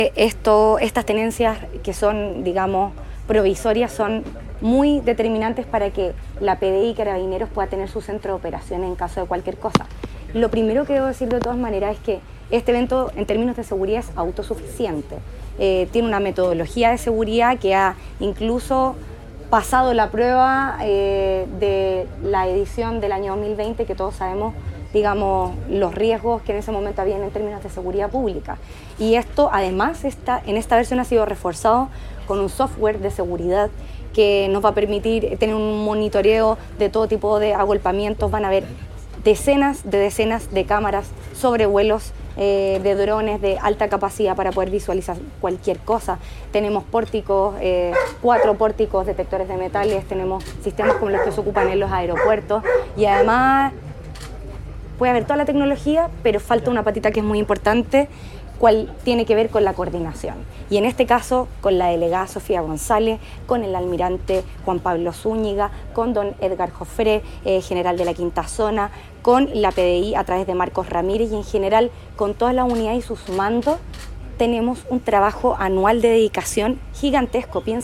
Estas tenencias que son, digamos, provisorias son muy determinantes para que la PDI y Carabineros pueda tener su centro de operaciones en caso de cualquier cosa. Lo primero que debo decir de todas maneras es que este evento en términos de seguridad es autosuficiente. Tiene una metodología de seguridad que ha incluso pasado la prueba de la edición del año 2020, que todos sabemos, digamos, los riesgos que en ese momento habían en términos de seguridad pública. Y esto, además, en esta versión ha sido reforzado con un software de seguridad que nos va a permitir tener un monitoreo de todo tipo de agolpamientos. Van a haber decenas de cámaras, sobrevuelos de drones de alta capacidad para poder visualizar cualquier cosa. Tenemos pórticos, 4 pórticos detectores de metales, tenemos sistemas como los que se ocupan en los aeropuertos y además puede haber toda la tecnología, pero falta una patita que es muy importante, cual tiene que ver con la coordinación. Y en este caso, con la delegada Sofía González, con el almirante Juan Pablo Zúñiga, con don Edgar Jofré, general de la Quinta Zona, con la PDI a través de Marcos Ramírez y en general con todas las unidades y sus mandos, tenemos un trabajo anual de dedicación gigantesco.